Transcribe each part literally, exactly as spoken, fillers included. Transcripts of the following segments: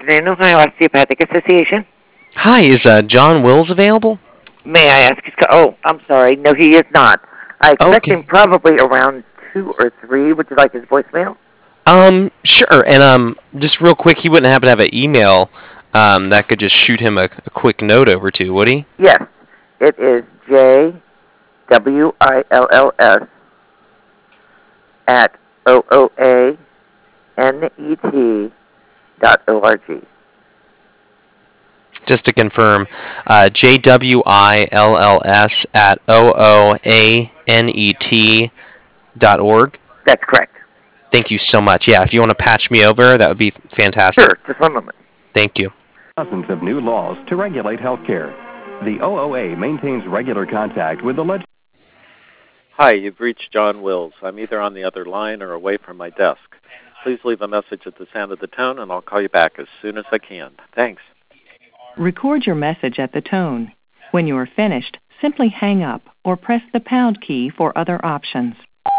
afternoon, Ohio Osteopathic Association. Hi, is uh, John Wills available? May I ask his co- Oh, I'm sorry. No, he is not. I expect Okay. him probably around two or three. Would you like his voicemail? Um, sure. And um, just real quick, he wouldn't happen to have an email um, that could just shoot him a, a quick note over to, would he? Yes. It is J W I L L S at O O A N E T dot O R G. Just to confirm, uh, J W I L L S at O O A N E T dot org. That's correct. Thank you so much. Yeah, if you want to patch me over, that would be fantastic. Sure, just one moment. Thank you. Dozens of new laws to regulate healthcare. The O O A maintains regular contact with the legislature. Hi, you've reached John Wills. I'm either on the other line or away from my desk. Please leave a message at the sound of the tone, and I'll call you back as soon as I can. Thanks. Record your message at the tone. When you are finished, simply hang up or press the pound key for other options.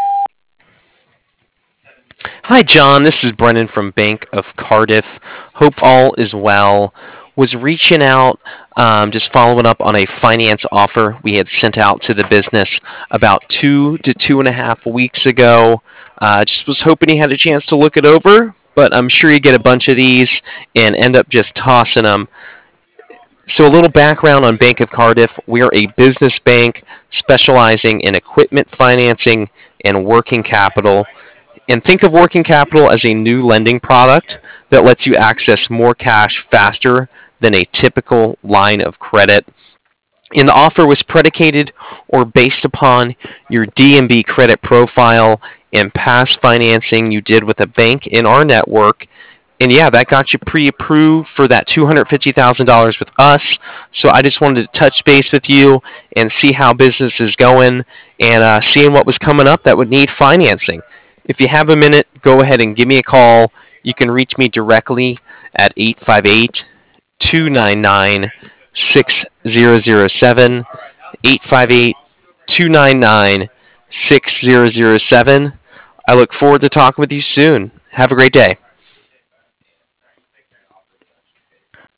Hi, John. This is Brennan from Bank of Cardiff. Hope all is well. Was reaching out, um, just following up on a finance offer we had sent out to the business about two to two and a half weeks ago. Uh, just was hoping he had a chance to look it over, but I'm sure you get a bunch of these and end up just tossing them. So a little background on Bank of Cardiff. We are a business bank specializing in equipment financing and working capital. And think of working capital as a new lending product that lets you access more cash faster than a typical line of credit. And the offer was predicated or based upon your D and B credit profile and past financing you did with a bank in our network. And yeah, that got you pre-approved for that two hundred fifty thousand dollars with us. So I just wanted to touch base with you and see how business is going and uh, seeing what was coming up that would need financing. If you have a minute, go ahead and give me a call. You can reach me directly at eight five eight, two nine nine, six zero zero seven, eight five eight, two nine nine, six zero zero seven. I look forward to talking with you soon. Have a great day.